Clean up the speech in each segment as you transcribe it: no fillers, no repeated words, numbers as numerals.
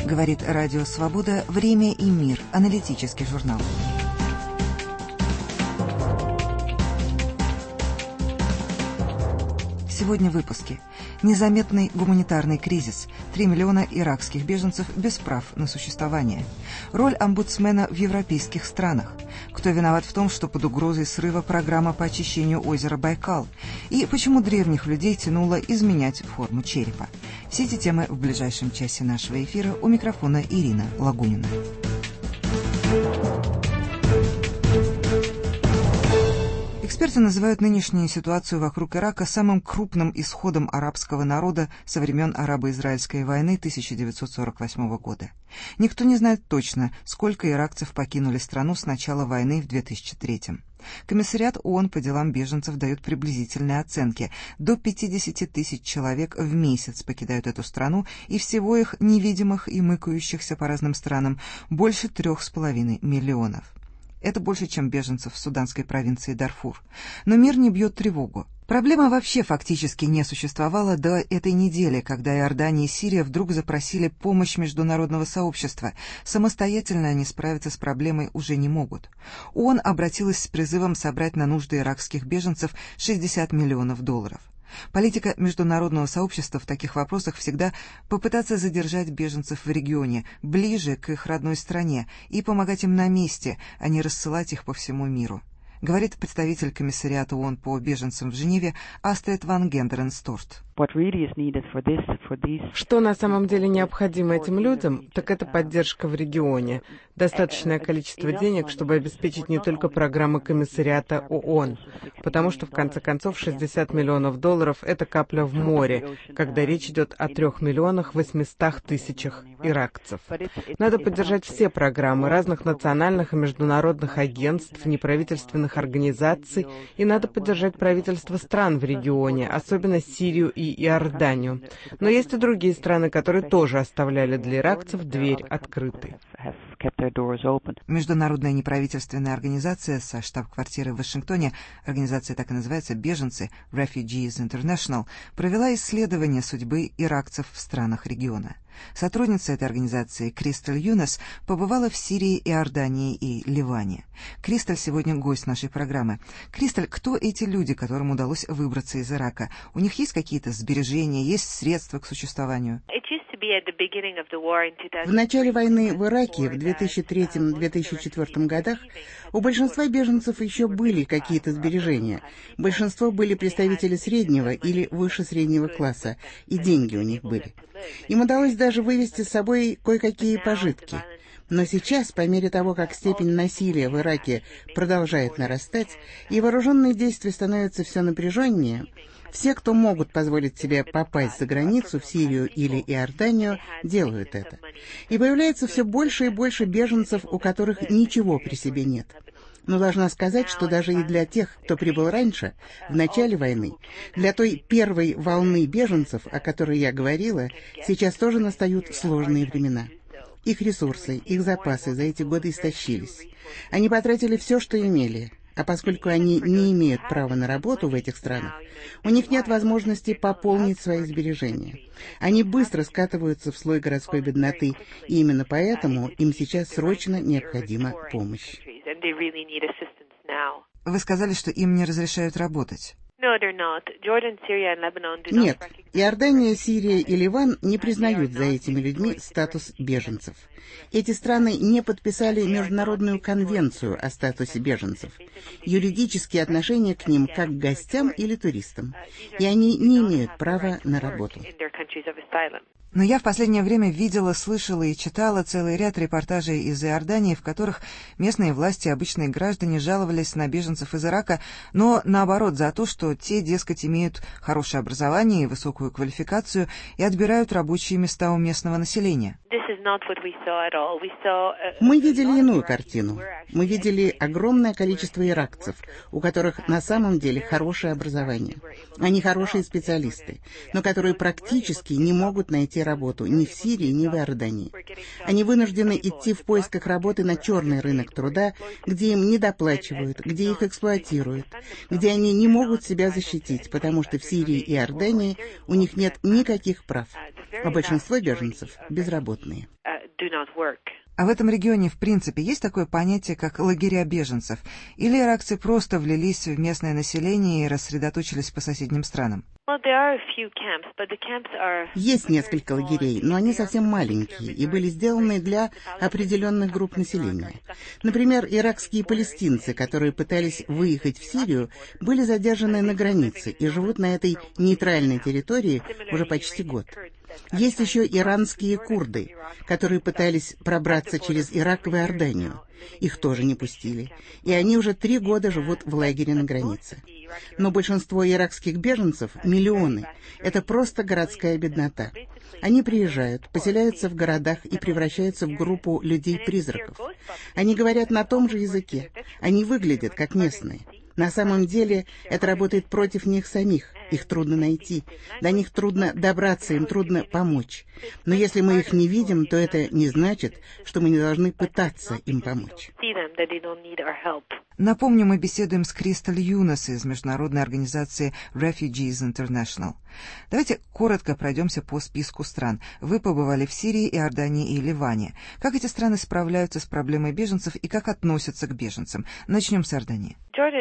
Говорит Радио Свобода «Время и мир». Аналитический журнал. Сегодня в выпуске. Незаметный гуманитарный кризис. 3 миллиона иракских беженцев без прав на существование. Роль омбудсмена в европейских странах. Кто виноват в том, что под угрозой срыва программа по очищению озера Байкал? И почему древних людей тянуло изменять форму черепа? Все эти темы в ближайшем часе нашего эфира. У микрофона Ирина Лагунина. Эксперты называют нынешнюю ситуацию вокруг Ирака самым крупным исходом арабского народа со времен арабо-израильской войны 1948 года. Никто не знает точно, сколько иракцев покинули страну с начала войны в 2003-м. Комиссариат ООН по делам беженцев дает приблизительные оценки. До 50 тысяч человек в месяц покидают эту страну, и всего их невидимых и мыкающихся по разным странам больше 3,5 миллионов. Это больше, чем беженцев в суданской провинции Дарфур. Но мир не бьет тревогу. Проблема вообще фактически не существовала до этой недели, когда Иордания и Сирия вдруг запросили помощь международного сообщества. Самостоятельно они справиться с проблемой уже не могут. ООН обратилась с призывом собрать на нужды иракских беженцев $60 миллионов. Политика международного сообщества в таких вопросах всегда попытаться задержать беженцев в регионе, ближе к их родной стране, и помогать им на месте, а не рассылать их по всему миру, говорит представитель комиссариата ООН по беженцам в Женеве Астрид ван Гендерен-Сторт. Что на самом деле необходимо этим людям, так это поддержка в регионе, достаточное количество денег, чтобы обеспечить не только программы комиссариата ООН, потому что, в конце концов, $60 миллионов – это капля в море, когда речь идет о 3 миллионах 800 тысячах иракцев. Надо поддержать все программы разных национальных и международных агентств, неправительственных организаций, и надо поддержать правительства стран в регионе, особенно Сирию и Иорданию. Но есть и другие страны, которые тоже оставляли для иракцев дверь открытой. Международная неправительственная организация со штаб-квартирой в Вашингтоне, организация так и называется «Беженцы» Refugees International, провела исследование судьбы иракцев в странах региона. Сотрудница этой организации Кристаль Юнес побывала в Сирии, Иордании и Ливане. Кристаль сегодня гость нашей программы. Кристаль, кто эти люди, которым удалось выбраться из Ирака? У них есть какие-то сбережения, есть средства к существованию? В начале войны в Ираке в 2003-2004 годах у большинства беженцев еще были какие-то сбережения. Большинство были представители среднего или выше среднего класса, и деньги у них были. Им удалось даже вывести с собой кое-какие пожитки. Но сейчас, по мере того, как степень насилия в Ираке продолжает нарастать, и вооруженные действия становятся все напряженнее, все, кто могут позволить себе попасть за границу, в Сирию или Иорданию, делают это. И появляется все больше и больше беженцев, у которых ничего при себе нет. Но должна сказать, что даже и для тех, кто прибыл раньше, в начале войны, для той первой волны беженцев, о которой я говорила, сейчас тоже настают сложные времена. Их ресурсы, их запасы за эти годы истощились. Они потратили все, что имели. А поскольку они не имеют права на работу в этих странах, у них нет возможности пополнить свои сбережения. Они быстро скатываются в слой городской бедноты, и именно поэтому им сейчас срочно необходима помощь. Вы сказали, что им не разрешают работать. Нет, Иордания, Сирия и Ливан не признают за этими людьми статус беженцев. Эти страны не подписали Международную конвенцию о статусе беженцев, юридические отношения к ним как к гостям или туристам, и они не имеют права на работу. Но я в последнее время видела, слышала и читала целый ряд репортажей из Иордании, в которых местные власти и обычные граждане жаловались на беженцев из Ирака, но наоборот за то, что те, дескать, имеют хорошее образование и высокую квалификацию и отбирают рабочие места у местного населения. Мы видели иную картину. Мы видели огромное количество иракцев, у которых на самом деле хорошее образование. Они хорошие специалисты, но которые практически не могут найти работу ни в Сирии, ни в Иордании. Они вынуждены идти в поисках работы на черный рынок труда, где им недоплачивают, где их эксплуатируют, где они не могут себя защитить, потому что в Сирии и Иордании у них нет никаких прав, а большинство беженцев безработные. А в этом регионе, в принципе, есть такое понятие, как лагеря беженцев? Или иракцы просто влились в местное население и рассредоточились по соседним странам? Есть несколько лагерей, но они совсем маленькие и были сделаны для определенных групп населения. Например, иракские палестинцы, которые пытались выехать в Сирию, были задержаны на границе и живут на этой нейтральной территории уже почти год. Есть еще иранские курды, которые пытались пробраться через Ирак в Иорданию. Их тоже не пустили. И они уже 3 года живут в лагере на границе. Но большинство иракских беженцев, миллионы, это просто городская беднота. Они приезжают, поселяются в городах и превращаются в группу людей-призраков. Они говорят на том же языке. Они выглядят как местные. На самом деле это работает против них самих. Их трудно найти. До них трудно добраться, им трудно помочь. Но если мы их не видим, то это не значит, что мы не должны пытаться им помочь. Напомню, мы беседуем с Кристаль Юнас из международной организации Refugees International. Давайте коротко пройдемся по списку стран. Вы побывали в Сирии, Иордании и Ливане. Как эти страны справляются с проблемой беженцев и как относятся к беженцам? Начнем с Иордании.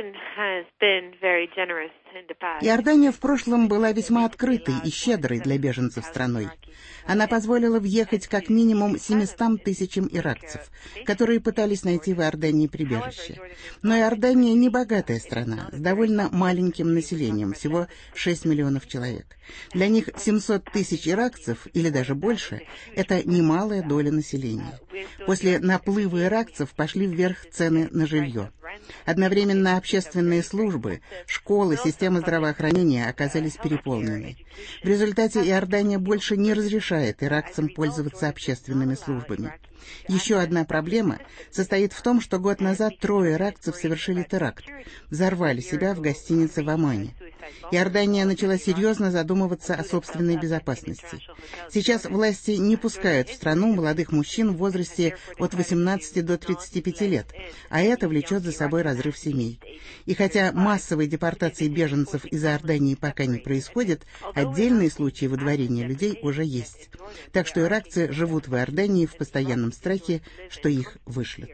Иордания в прошлом была весьма открытой и щедрой для беженцев страной. Она позволила въехать как минимум 700 тысячам иракцев, которые пытались найти в Иордании прибежище. Но Иордания не богатая страна, с довольно маленьким населением, всего 6 миллионов человек. Для них 700 тысяч иракцев, или даже больше, это немалая доля населения. После наплыва иракцев пошли вверх цены на жилье. Одновременно общественные службы, школы, система здравоохранения оказались переполнены. В результате Иордания больше не разрешает иракцам пользоваться общественными службами. Еще одна проблема состоит в том, что год назад 3 иракцев совершили теракт, взорвали себя в гостинице в Омане. Иордания начала серьезно задумываться о собственной безопасности. Сейчас власти не пускают в страну молодых мужчин в возрасте от 18 до 35 лет, а это влечет за собой разрыв семей. И хотя массовой депортации беженцев из Иордании пока не происходит, отдельные случаи выдворения людей уже есть. Так что иракцы живут в Иордании в постоянном страхе, что их вышлют.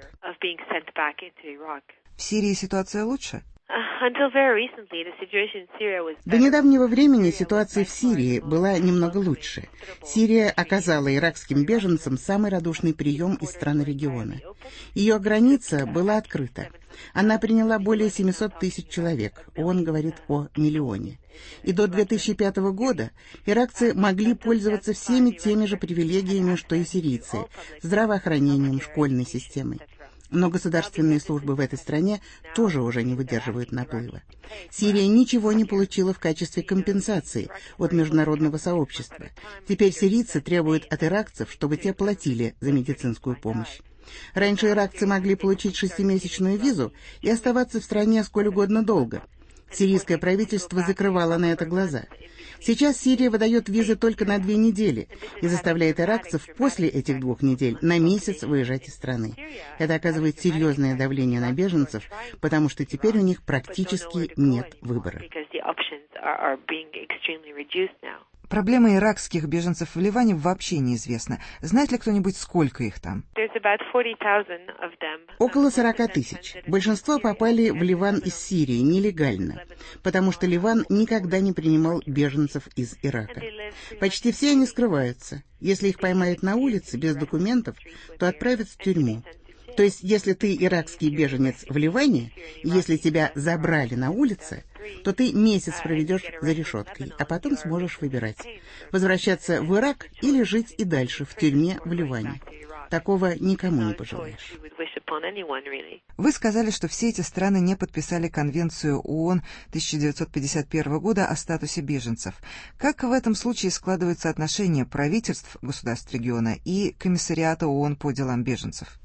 В Сирии ситуация лучше? До недавнего времени ситуация в Сирии была немного лучше. Сирия оказала иракским беженцам самый радушный прием из стран региона. Ее граница была открыта. Она приняла более 700 тысяч человек, ООН говорит о миллионе. И до 2005 года иракцы могли пользоваться всеми теми же привилегиями, что и сирийцы, здравоохранением, школьной системой. Но государственные службы в этой стране тоже уже не выдерживают наплыва. Сирия ничего не получила в качестве компенсации от международного сообщества. Теперь сирийцы требуют от иракцев, чтобы те платили за медицинскую помощь. Раньше иракцы могли получить 6-месячную визу и оставаться в стране сколь угодно долго. Сирийское правительство закрывало на это глаза. Сейчас Сирия выдает визы только на 2 недели и заставляет иракцев после этих 2 недель на месяц выезжать из страны. Это оказывает серьезное давление на беженцев, потому что теперь у них практически нет выбора. Проблема иракских беженцев в Ливане вообще неизвестна. Знает ли кто-нибудь, сколько их там? Около 40 тысяч. Большинство попали в Ливан из Сирии нелегально, потому что Ливан никогда не принимал беженцев из Ирака. Почти все они скрываются. Если их поймают на улице без документов, то отправят в тюрьму. То есть, если ты иракский беженец в Ливане, и если тебя забрали на улице, то ты месяц проведешь за решеткой, а потом сможешь выбирать: возвращаться в Ирак или жить и дальше в тюрьме в Ливане. Такого никому не пожелаешь. Вы сказали, что все эти страны не подписали Конвенцию ООН 1951 года о статусе беженцев. Как в этом случае складываются отношения правительств государств региона и Комиссариата ООН по делам беженцев?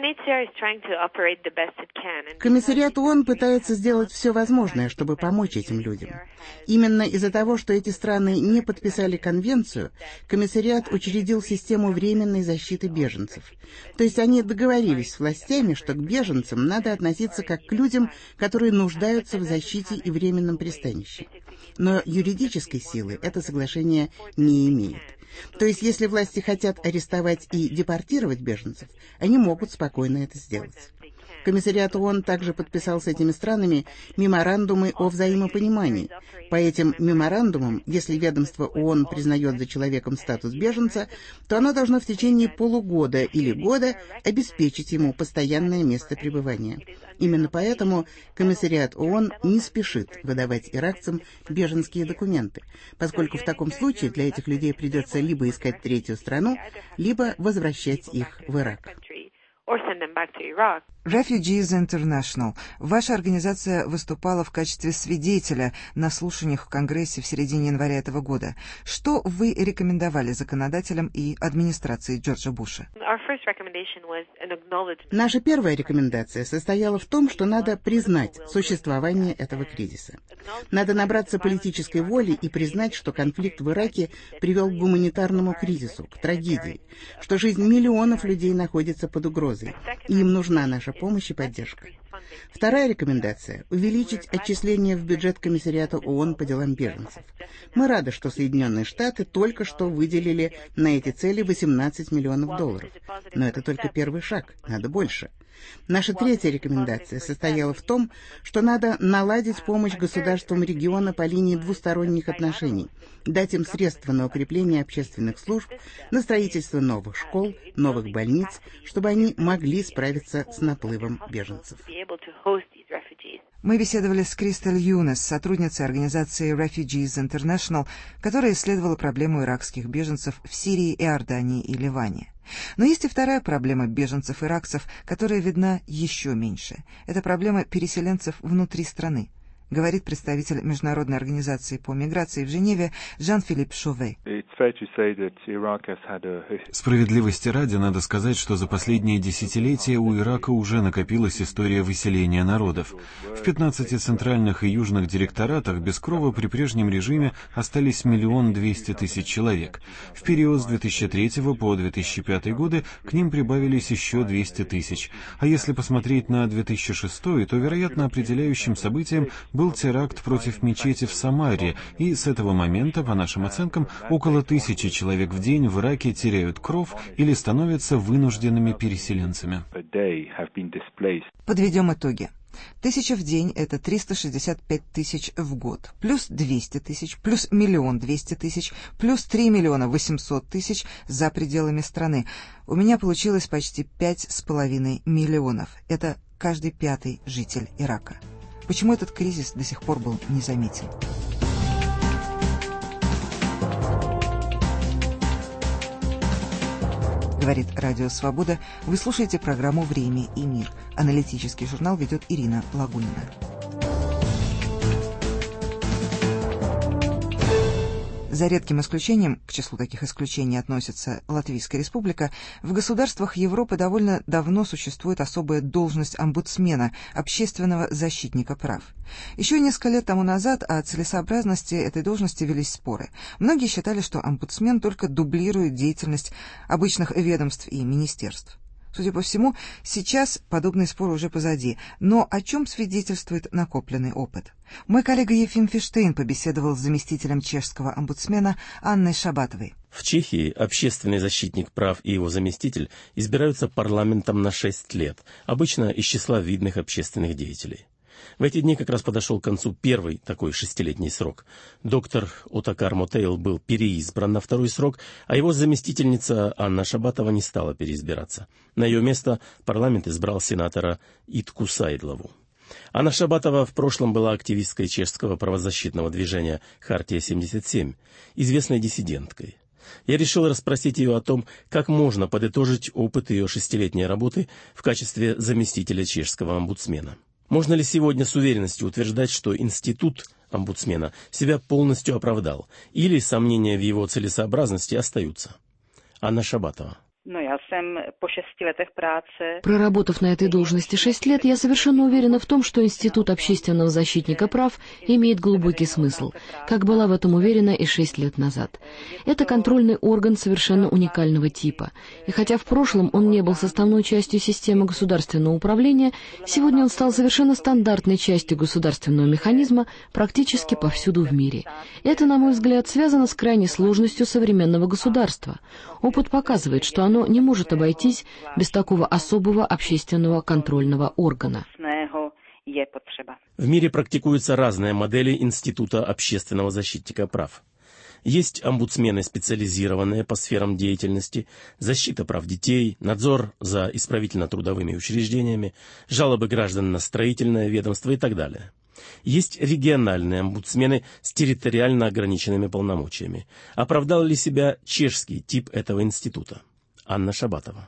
Комиссариат ООН пытается сделать все возможное, чтобы помочь этим людям. Именно из-за того, что эти страны не подписали конвенцию, комиссариат учредил систему временной защиты беженцев. То есть они договорились с властями, что к беженцам надо относиться как к людям, которые нуждаются в защите и временном пристанище. Но юридической силы это соглашение не имеет. То есть, если власти хотят арестовать и депортировать беженцев, они могут спокойно это сделать. Комиссариат ООН также подписал с этими странами меморандумы о взаимопонимании. По этим меморандумам, если ведомство ООН признает за человеком статус беженца, то оно должно в течение полугода или года обеспечить ему постоянное место пребывания. Именно поэтому комиссариат ООН не спешит выдавать иракцам беженские документы, поскольку в таком случае для этих людей придется либо искать третью страну, либо возвращать их в Ирак. Refugees International. Ваша организация выступала в качестве свидетеля на слушаниях в Конгрессе в середине января этого года. Что вы рекомендовали законодателям и администрации Джорджа Буша? Наша первая рекомендация состояла в том, что надо признать существование этого кризиса. Надо набраться политической воли и признать, что конфликт в Ираке привел к гуманитарному кризису, к трагедии, что жизнь миллионов людей находится под угрозой, и им нужна наша помощь и поддержка. Вторая рекомендация – увеличить отчисления в бюджет комиссариата ООН по делам беженцев. Мы рады, что Соединенные Штаты только что выделили на эти цели $18 миллионов. Но это только первый шаг, надо больше. Наша третья рекомендация состояла в том, что надо наладить помощь государствам региона по линии двусторонних отношений, дать им средства на укрепление общественных служб, на строительство новых школ, новых больниц, чтобы они могли справиться с наплывом беженцев. Мы беседовали с Кристал Юнес, сотрудницей организации Refugees International, которая исследовала проблему иракских беженцев в Сирии, Иордании и Ливане. Но есть и вторая проблема беженцев-иракцев, которая видна еще меньше. Это проблема переселенцев внутри страны, говорит представитель Международной организации по миграции в Женеве Жан-Филипп Шове. Справедливости ради, надо сказать, что за последние десятилетия у Ирака уже накопилась история выселения народов. В 15 центральных и южных директоратах без крова при прежнем режиме остались 1 200 000 человек. В период с 2003 по 2005 годы к ним прибавились еще 200 000. А если посмотреть на 2006, то, вероятно, определяющим событием был теракт против мечети в Самаре, и с этого момента, по нашим оценкам, около 1000 человек в день в Ираке теряют кров или становятся вынужденными переселенцами. Подведем итоги. 1000 в день – это 365 000 в год, плюс 200 000, плюс 1 200 000, плюс 3 800 000 за пределами страны. У меня получилось почти 5,5 миллионов. Это каждый 5-й житель Ирака. Почему этот кризис до сих пор был не заметен? Говорит Радио Свобода. Вы слушаете программу «Время и мир». Аналитический журнал ведет Ирина Лагунина. За редким исключением, к числу таких исключений относится Латвийская республика, в государствах Европы довольно давно существует особая должность омбудсмена, общественного защитника прав. Еще несколько лет тому назад о целесообразности этой должности велись споры. Многие считали, что омбудсмен только дублирует деятельность обычных ведомств и министерств. Судя по всему, сейчас подобные споры уже позади. Но о чем свидетельствует накопленный опыт? Мой коллега Ефим Фиштейн побеседовал с заместителем чешского омбудсмена Анной Шабатовой. В Чехии общественный защитник прав и его заместитель избираются парламентом на 6 лет, обычно из числа видных общественных деятелей. В эти дни как раз подошел к концу первый такой 6-летний срок. Доктор Отакар Мотейл был переизбран на 2-й срок, а его заместительница Анна Шабатова не стала переизбираться. На ее место парламент избрал сенатора Итку Сайдлову. Анна Шабатова в прошлом была активисткой чешского правозащитного движения «Хартия-77», известной диссиденткой. Я решил расспросить ее о том, как можно подытожить опыт ее 6-летней работы в качестве заместителя чешского омбудсмена. Можно ли сегодня с уверенностью утверждать, что институт омбудсмена себя полностью оправдал, или сомнения в его целесообразности остаются? Анна Шабатова. Я Проработав на этой должности 6 лет, я совершенно уверена в том, что Институт общественного защитника прав имеет глубокий смысл, как была в этом уверена и 6 лет назад. Это контрольный орган совершенно уникального типа. И хотя в прошлом он не был составной частью системы государственного управления, сегодня он стал совершенно стандартной частью государственного механизма практически повсюду в мире. Это, на мой взгляд, связано с крайней сложностью современного государства. Опыт показывает, что оно не может обойтись без такого особого общественного контрольного органа. В мире практикуются разные модели Института общественного защитника прав. Есть омбудсмены, специализированные по сферам деятельности, защита прав детей, надзор за исправительно-трудовыми учреждениями, жалобы граждан на строительное ведомство и так далее. Есть региональные омбудсмены с территориально ограниченными полномочиями. Оправдал ли себя чешский тип этого института? Анна Шабатова.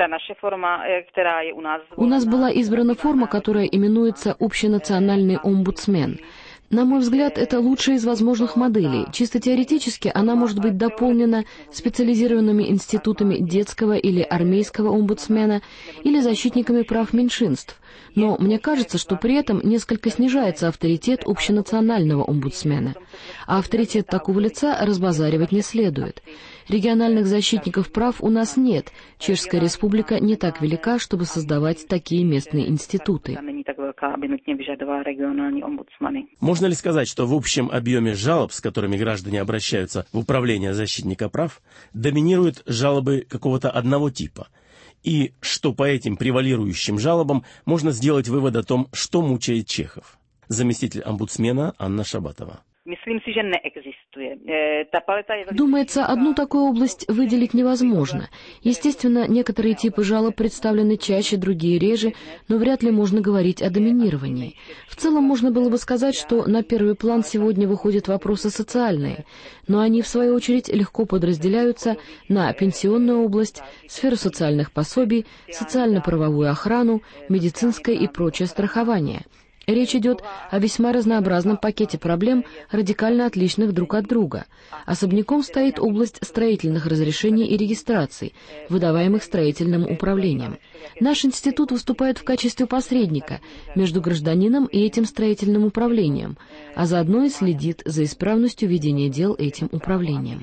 У нас была избрана форма, которая именуется «Общенациональный омбудсмен». На мой взгляд, это лучшая из возможных моделей. Чисто теоретически она может быть дополнена специализированными институтами детского или армейского омбудсмена или защитниками прав меньшинств. Но мне кажется, что при этом несколько снижается авторитет общенационального омбудсмена. А авторитет такого лица разбазаривать не следует. Региональных защитников прав у нас нет. Чешская республика не так велика, чтобы создавать такие местные институты. Можно ли сказать, что в общем объеме жалоб, с которыми граждане обращаются в управление защитника прав, доминируют жалобы какого-то одного типа? И что по этим превалирующим жалобам можно сделать вывод о том, что мучает чехов? Заместитель омбудсмена Анна Шабатова. Думается, одну такую область выделить невозможно. Естественно, некоторые типы жалоб представлены чаще, другие реже, но вряд ли можно говорить о доминировании. В целом можно было бы сказать, что на первый план сегодня выходят вопросы социальные, но они, в свою очередь, легко подразделяются на пенсионную область, сферу социальных пособий, социально-правовую охрану, медицинское и прочее страхование. Речь идет о весьма разнообразном пакете проблем, радикально отличных друг от друга. Особняком стоит область строительных разрешений и регистраций, выдаваемых строительным управлением. Наш институт выступает в качестве посредника между гражданином и этим строительным управлением, а заодно и следит за исправностью ведения дел этим управлением.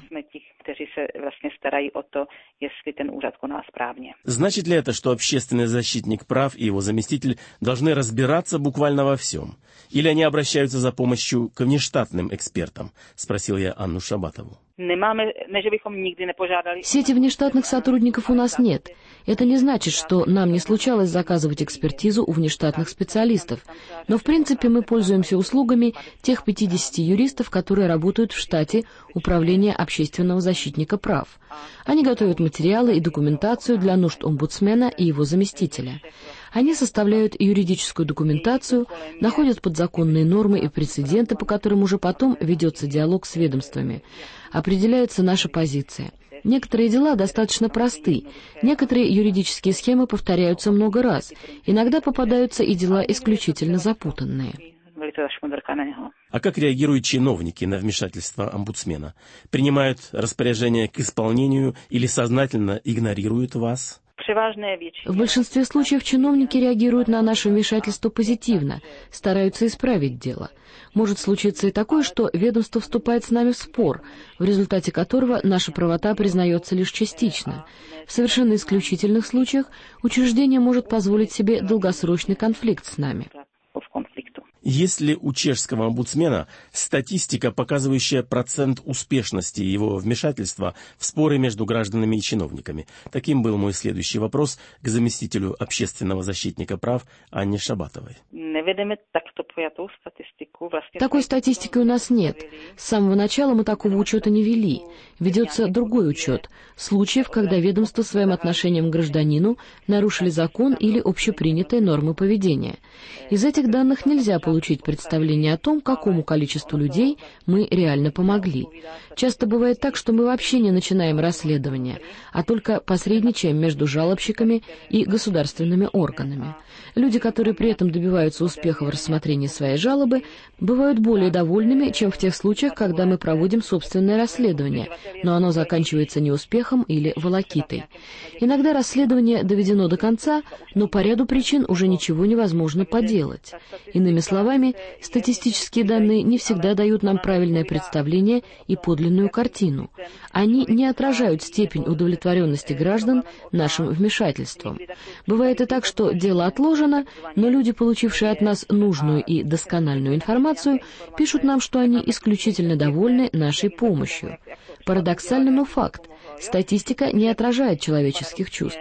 Значит ли это, что общественный защитник прав и его заместитель должны разбираться буквально во всем? Или они обращаются за помощью к внештатным экспертам? Спросил я Анну Шабатову. Сети внештатных сотрудников у нас нет. Это не значит, что нам не случалось заказывать экспертизу у внештатных специалистов. Но, в принципе, мы пользуемся услугами тех 50 юристов, которые работают в штате Управления общественного защитника прав. Они готовят материалы и документацию для нужд омбудсмена и его заместителя. Они составляют юридическую документацию, находят подзаконные нормы и прецеденты, по которым уже потом ведется диалог с ведомствами. Определяется наша позиция. Некоторые дела достаточно просты, некоторые юридические схемы повторяются много раз, иногда попадаются и дела исключительно запутанные. А как реагируют чиновники на вмешательство омбудсмена? Принимают распоряжения к исполнению или сознательно игнорируют вас? В большинстве случаев чиновники реагируют на наше вмешательство позитивно, стараются исправить дело. Может случиться и такое, что ведомство вступает с нами в спор, в результате которого наша правота признается лишь частично. В совершенно исключительных случаях учреждение может позволить себе долгосрочный конфликт с нами. Есть ли у чешского омбудсмена статистика, показывающая процент успешности его вмешательства в споры между гражданами и чиновниками? Таким был мой следующий вопрос к заместителю общественного защитника прав Анне Шабатовой. Такой статистики у нас нет. С самого начала мы такого учета не вели. Ведется другой учет случаев, когда ведомство своим отношением к гражданину нарушили закон или общепринятые нормы поведения. Из этих данных нельзя получить представление о том, какому количеству людей мы реально помогли. Часто бывает так, что мы вообще не начинаем расследование, а только посредничаем между жалобщиками и государственными органами. Люди, которые при этом добиваются успеха в рассмотрении своей жалобы, бывают более довольными, чем в тех случаях, когда мы проводим собственное расследование, но оно заканчивается неуспехом или волокитой. Иногда расследование доведено до конца, но по ряду причин уже ничего невозможно поделать. Иными словами, статистические данные не всегда дают нам правильное представление и подлинную картину. Они не отражают степень удовлетворенности граждан нашим вмешательством. Бывает и так, что дело отложено, но люди, получившие от нас нужную и доскональную информацию, пишут нам, что они исключительно довольны нашей помощью. Парадоксально, но факт. Статистика не отражает человеческих чувств.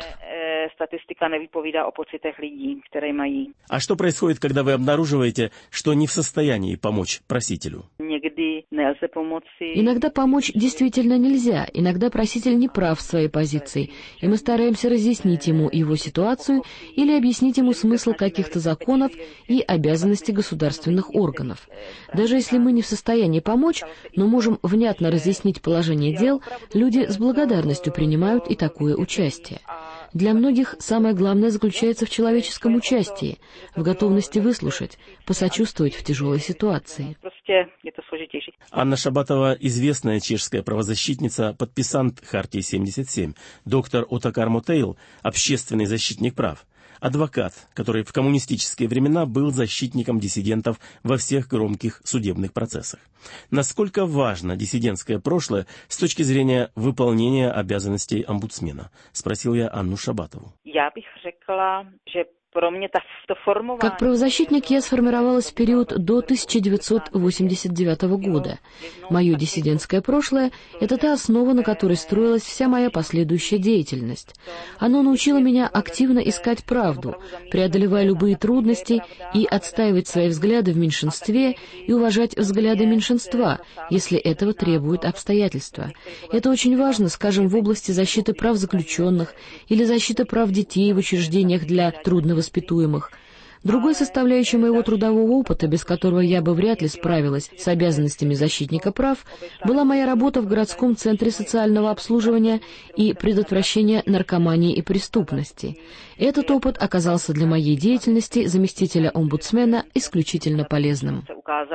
А что происходит, когда вы обнаруживаете, что не в состоянии помочь просителю? Иногда помочь действительно нельзя, иногда проситель не прав в своей позиции, и мы стараемся разъяснить ему его ситуацию или объяснить ему смысл каких-то законов и обязанности государственных органов. Даже если мы не в состоянии помочь, но можем внятно разъяснить положение дел, люди с благодарностью принимают и такое участие. Для многих самое главное заключается в человеческом участии, в готовности выслушать, посочувствовать в тяжелой ситуации. Анна Шабатова – известная чешская правозащитница, подписант Хартии 77, доктор Отакар Мотейл – общественный защитник прав, адвокат, который в коммунистические времена был защитником диссидентов во всех громких судебных процессах. Насколько важно диссидентское прошлое с точки зрения выполнения обязанностей омбудсмена? Спросил я Анну Шабатову. Как правозащитник я сформировалась в период до 1989 года. Мое диссидентское прошлое – это та основа, на которой строилась вся моя последующая деятельность. Оно научило меня активно искать правду, преодолевая любые трудности и отстаивать свои взгляды в меньшинстве и уважать взгляды меньшинства, если этого требуют обстоятельства. Это очень важно, скажем, в области защиты прав заключенных или защиты прав детей в учреждениях для трудновоспитуемых. Другой составляющей моего трудового опыта, без которого я бы вряд ли справилась с обязанностями защитника прав, была моя работа в городском центре социального обслуживания и предотвращения наркомании и преступности. Этот опыт оказался для моей деятельности заместителя омбудсмена исключительно полезным.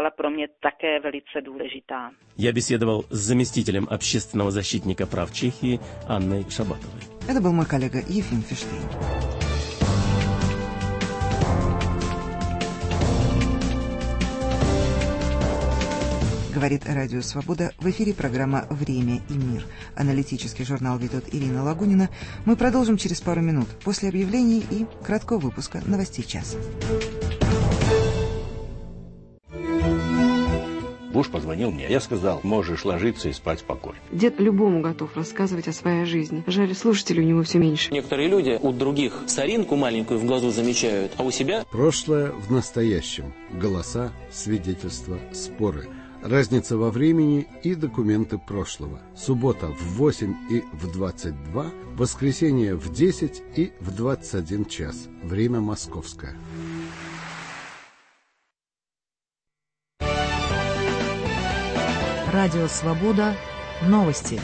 Я беседовал с заместителем общественного защитника прав Чехии Анной Шабатовой. Это был мой коллега Ефим Фиштейн. Говорит Радио Свобода. В эфире программа «Время и мир». Аналитический журнал ведет Ирина Лагунина. Мы продолжим через пару минут после объявлений и краткого выпуска новостей часа. Буш позвонил мне. Я сказал, можешь ложиться и спать спокойно. Дед любому готов рассказывать о своей жизни. Жаль, слушателей у него все меньше. Некоторые люди у других соринку маленькую в глазу замечают, а у себя... Прошлое в настоящем. Голоса, свидетельства, споры. Разница во времени и документы прошлого. Суббота в 8 и в 22, воскресенье в 10 и в 21 час. Время московское. Радио Свобода. Новости.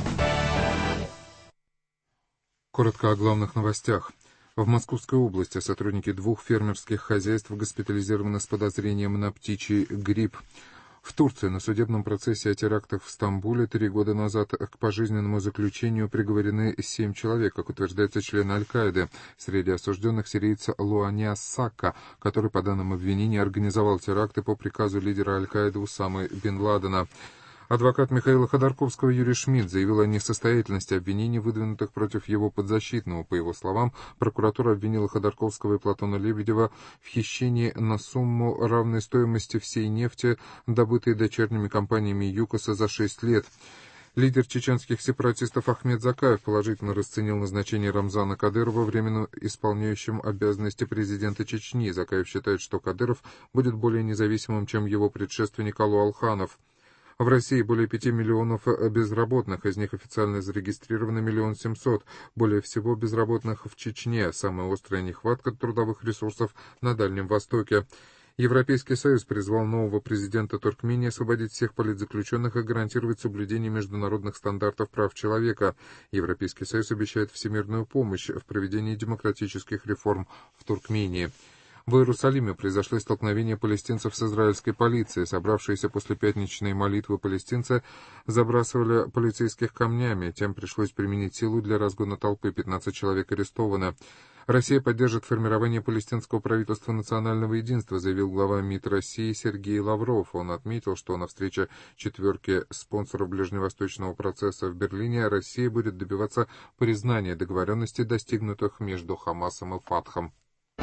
Коротко о главных новостях. В Московской области сотрудники 2 фермерских хозяйств госпитализированы с подозрением на птичий грипп. В Турции на судебном процессе о терактах в Стамбуле 3 года назад к пожизненному заключению приговорены 7 человек, как утверждается член Аль-Каиды. Среди осужденных сирийец Луания Сакка, который, по данным обвинения, организовал теракты по приказу лидера Аль-Каиды Усамы бен Ладена. Адвокат Михаила Ходорковского Юрий Шмидт заявил о несостоятельности обвинений, выдвинутых против его подзащитного. По его словам, прокуратура обвинила Ходорковского и Платона Лебедева в хищении на сумму, равной стоимости всей нефти, добытой дочерними компаниями ЮКОСа за 6 лет. Лидер чеченских сепаратистов Ахмед Закаев положительно расценил назначение Рамзана Кадырова временно исполняющим обязанности президента Чечни. Закаев считает, что Кадыров будет более независимым, чем его предшественник Алу Алханов. В России более 5 миллионов безработных, из них официально зарегистрировано 1 700 000. Более всего безработных в Чечне. Самая острая нехватка трудовых ресурсов на Дальнем Востоке. Европейский Союз призвал нового президента Туркмении освободить всех политзаключенных и гарантировать соблюдение международных стандартов прав человека. Европейский Союз обещает всемирную помощь в проведении демократических реформ в Туркмении. В Иерусалиме произошли столкновения палестинцев с израильской полицией. Собравшиеся после пятничной молитвы палестинцы забрасывали полицейских камнями. Тем пришлось применить силу для разгона толпы. 15 человек арестованы. Россия поддержит формирование палестинского правительства национального единства, заявил глава МИД России Сергей Лавров. Он отметил, что на встрече четверки спонсоров ближневосточного процесса в Берлине Россия будет добиваться признания договоренностей, достигнутых между Хамасом и Фатхом.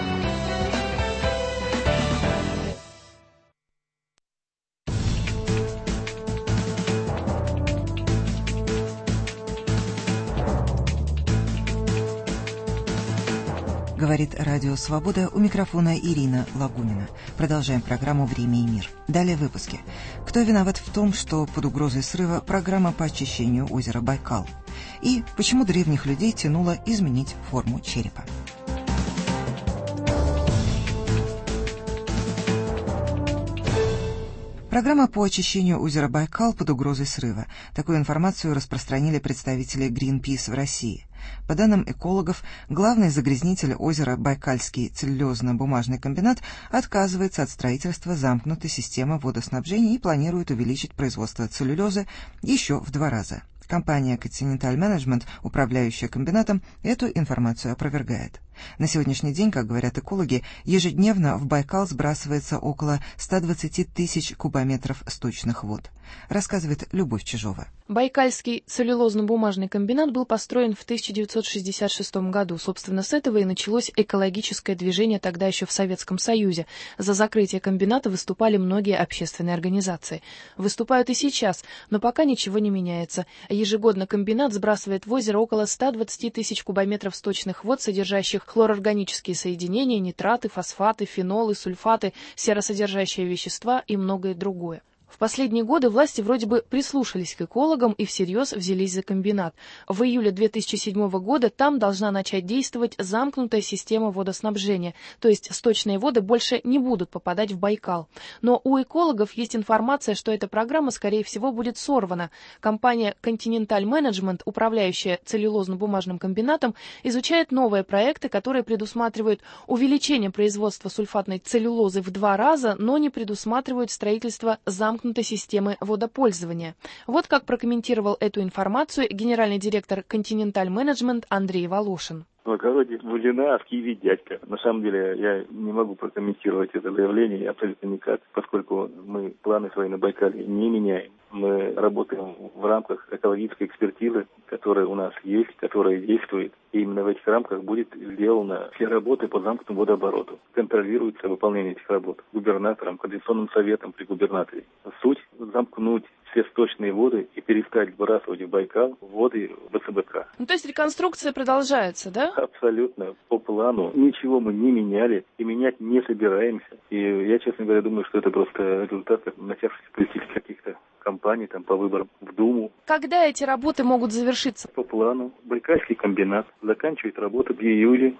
Говорит Радио Свобода, у микрофона Ирина Лагунина. Продолжаем программу «Время и мир». Далее в выпуске. Кто виноват в том, что под угрозой срыва программа по очищению озера Байкал? И почему древних людей тянуло изменить форму черепа? Программа по очищению озера Байкал под угрозой срыва. Такую информацию распространили представители Greenpeace в России. По данным экологов, главный загрязнитель озера Байкальский целлюлозно-бумажный комбинат отказывается от строительства замкнутой системы водоснабжения и планирует увеличить производство целлюлозы еще в 2 раза. Компания Continental Management, управляющая комбинатом, эту информацию опровергает. На сегодняшний день, как говорят экологи, ежедневно в Байкал сбрасывается около 120 тысяч кубометров сточных вод. Рассказывает Любовь Чижова. Байкальский целлюлозно-бумажный комбинат был построен в 1966 году. Собственно, с этого и началось экологическое движение тогда еще в Советском Союзе. За закрытие комбината выступали многие общественные организации. Выступают и сейчас, но пока ничего не меняется. Ежегодно комбинат сбрасывает в озеро около 120 тысяч кубометров сточных вод, содержащих хлорорганические соединения, нитраты, фосфаты, фенолы, сульфаты, серосодержащие вещества и многое другое. В последние годы власти вроде бы прислушались к экологам и всерьез взялись за комбинат. В июле 2007 года там должна начать действовать замкнутая система водоснабжения, то есть сточные воды больше не будут попадать в Байкал. Но у экологов есть информация, что эта программа, скорее всего, будет сорвана. Компания Continental Management, управляющая целлюлозно-бумажным комбинатом, изучает новые проекты, которые предусматривают увеличение производства сульфатной целлюлозы в 2 раза, но не предусматривают строительство замкнутой системы водопользования. Вот как прокомментировал эту информацию генеральный директор Continental Management Андрей Волошин. В огороде Булина, а в Киеве дядька. На самом деле я не могу прокомментировать это заявление абсолютно никак, поскольку мы планы свои на Байкале не меняем. Мы работаем в рамках экологической экспертизы, которая у нас есть, которая действует. И именно в этих рамках будет сделана все работы по замкнутому водообороту. Контролируется выполнение этих работ губернатором, координационным советом при губернаторе. Суть – замкнуть все сточные воды и перестать сбрасывать в Байкал воды ВСБК. То есть реконструкция продолжается, да? Абсолютно. По плану. Ничего мы не меняли и менять не собираемся. И я, честно говоря, думаю, что это просто результат начавшихся политических каких-то кампаний там, по выборам в Думу. Когда эти работы могут завершиться? По плану. Байкальский комбинат заканчивает работу в июле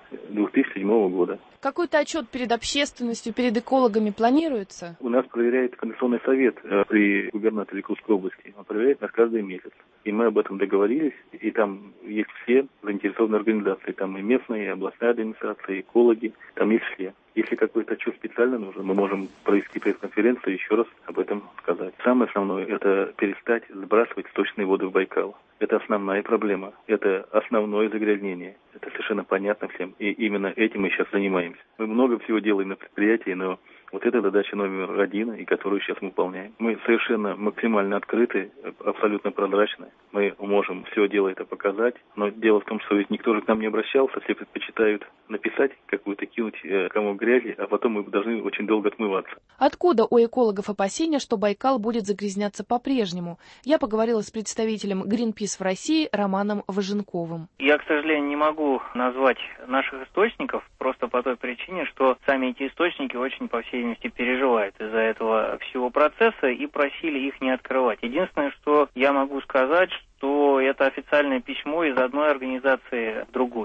2007 года. Какой-то отчет перед общественностью, перед экологами планируется? У нас проверяет Координационный совет при губернаторе Курской области. Он проверяет нас каждый месяц. И мы об этом договорились. И там есть все заинтересованные организации. Там и местные, и областная администрация, и экологи. Там есть все. Если какой-то отчет специально нужен, мы можем провести пресс-конференцию и еще раз об этом сказать. Самое основное – это перестать сбрасывать сточные воды в Байкал. Это основная проблема. Это основное загрязнение. Это совершенно понятно всем. И именно этим мы сейчас занимаемся. Мы много всего делаем на предприятии, но вот это задача номер 1, и которую сейчас мы выполняем. Мы совершенно максимально открыты, абсолютно прозрачны. Мы можем все дело это показать, но дело в том, что ведь никто же к нам не обращался, все предпочитают написать какую-то, кинуть комок грязи, а потом мы должны очень долго отмываться. Откуда у экологов опасения, что Байкал будет загрязняться по-прежнему? Я поговорила с представителем Greenpeace в России Романом Важенковым. Я, к сожалению, не могу назвать наших источников, просто по той причине, что сами эти источники очень, по всей видимости, переживают из-за этого всего процесса и просили их не открывать. Единственное, что я могу сказать, что это официальное письмо из одной организации в другую.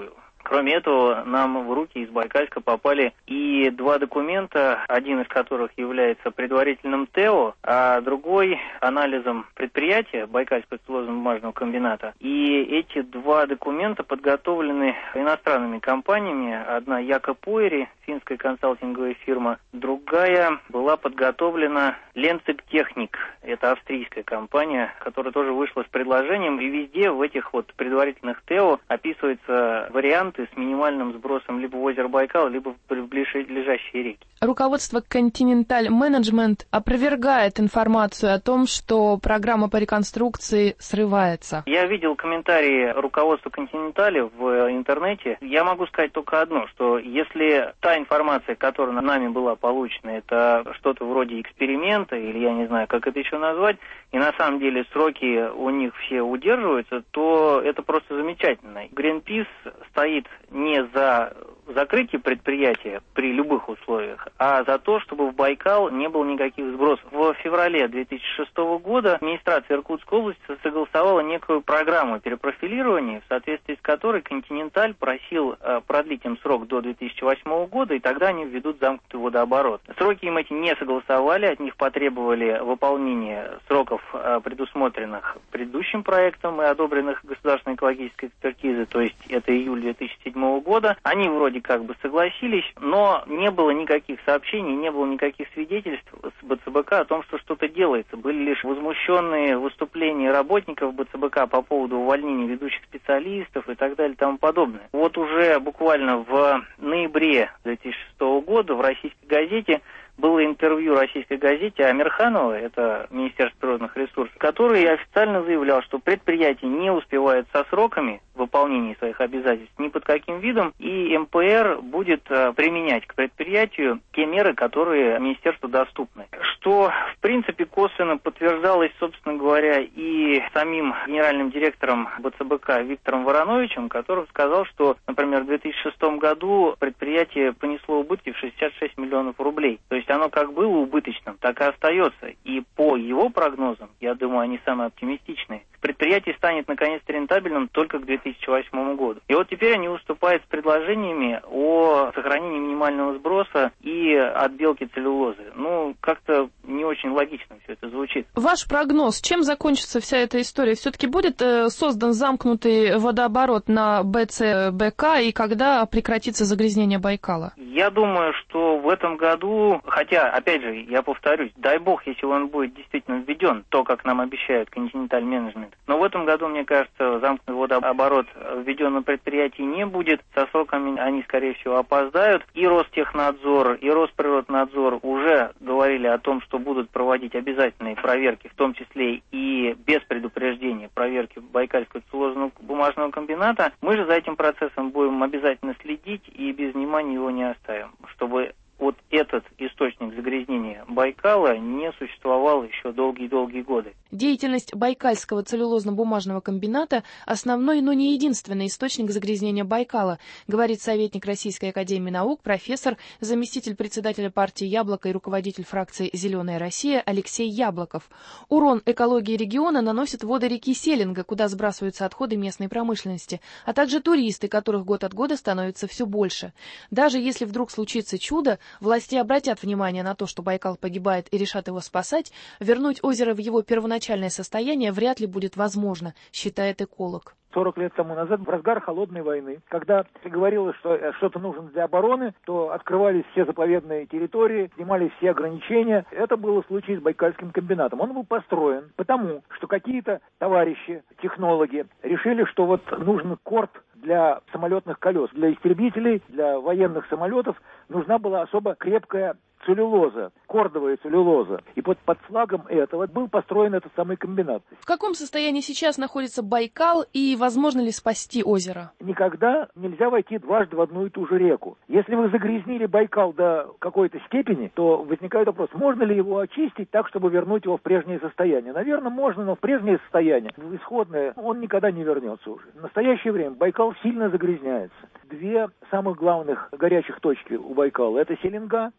Кроме этого, нам в руки из Байкальска попали и два документа, один из которых является предварительным ТЭО, а другой анализом предприятия Байкальского целлюлозно-бумажного комбината. И эти два документа подготовлены иностранными компаниями. Одна Яко Пойри, финская консалтинговая фирма, другая была подготовлена Ленцептехник, это австрийская компания, которая тоже вышла с предложением. И везде в этих вот предварительных ТЭО описываются варианты с минимальным сбросом либо в озеро Байкал, либо в ближайшие реки. Руководство Continental Management опровергает информацию о том, что программа по реконструкции срывается. Я видел комментарии руководства Continental в интернете. Я могу сказать только одно, что если та информация, которая нами была получена, это что-то вроде эксперимента, или я не знаю, как это еще назвать, и на самом деле сроки у них все удерживаются, то это просто замечательно. Greenpeace стоит не за закрытие предприятия при любых условиях, а за то, чтобы в Байкал не было никаких сбросов. В феврале 2006 года администрация Иркутской области согласовала некую программу перепрофилирования, в соответствии с которой Continental просил продлить им срок до 2008 года, и тогда они введут замкнутый водооборот. Сроки им эти не согласовали, от них потребовали выполнения сроков, предусмотренных предыдущим проектом и одобренных государственной экологической экспертизой, то есть это июль 2007 года. Они вроде как бы согласились, но не было никаких сообщений, не было никаких свидетельств с БЦБК о том, что что-то делается. Были лишь возмущенные выступления работников БЦБК по поводу увольнения ведущих специалистов и так далее и тому подобное. Вот уже буквально в ноябре 2006 года в российской газете было интервью российской газете Амирханова, это Министерство природных ресурсов, который официально заявлял, что предприятие не успевает со сроками выполнения своих обязательств ни под каким видом, и МПР будет применять к предприятию те меры, которые министерству доступны. Что, в принципе, косвенно подтверждалось, собственно говоря, и самим генеральным директором БЦБК Виктором Вороновичем, который сказал, что, например, в 2006 году предприятие понесло убытки в 66 миллионов рублей. То есть оно как было убыточным, так и остается. И по его прогнозам, я думаю, они самые оптимистичные, предприятие станет наконец-то рентабельным только к 2008 году. И вот теперь они выступают с предложениями о сохранении минимального сброса и отбелки целлюлозы. Ну, как-то не очень логично все это звучит. Ваш прогноз, чем закончится вся эта история? Все-таки будет создан замкнутый водооборот на БЦБК, и когда прекратится загрязнение Байкала? Я думаю, что в этом году, хотя, опять же, я повторюсь, дай бог, если он будет действительно введен, то, как нам обещают Continental Management. Но в этом году, мне кажется, замкнутый водооборот введен на предприятии не будет. Со сроками они, скорее всего, опоздают. И Ростехнадзор, и Росприроднадзор уже говорили о том, что будут проводить обязательные проверки, в том числе и без предупреждения проверки Байкальского целлюлозно-бумажного комбината. Мы же за этим процессом будем обязательно следить и без внимания его не оставим, чтобы вот этот источник загрязнения Байкала не существовал еще долгие-долгие годы. Деятельность Байкальского целлюлозно-бумажного комбината – основной, но не единственный источник загрязнения Байкала, говорит советник Российской академии наук, профессор, заместитель председателя партии «Яблоко» и руководитель фракции «Зеленая Россия» Алексей Яблоков. Урон экологии региона наносят воды реки Селинга, куда сбрасываются отходы местной промышленности, а также туристы, которых год от года становится все больше. Даже если вдруг случится чудо, власти обратят внимание на то, что Байкал погибает, и решат его спасать, вернуть озеро в его первоначальное состояние вряд ли будет возможно, считает эколог. 40 лет тому назад, в разгар холодной войны, когда говорилось, что что-то нужно для обороны, то открывались все заповедные территории, снимались все ограничения. Это было в случае с Байкальским комбинатом. Он был построен потому, что какие-то товарищи, технологи, решили, что вот нужен корд для самолетных колес. Для истребителей, для военных самолетов нужна была особо крепкая целлюлоза, кордовая целлюлоза. И под флагом этого был построен этот самый комбинат. В каком состоянии сейчас находится Байкал и возможно ли спасти озеро? Никогда нельзя войти дважды в одну и ту же реку. Если вы загрязнили Байкал до какой-то степени, то возникает вопрос, можно ли его очистить так, чтобы вернуть его в прежнее состояние. Наверное, можно, но в прежнее состояние, в исходное, он никогда не вернется уже. В настоящее время Байкал сильно загрязняется. Две самых главных горячих точки у Байкала – это Селинга и Байкальский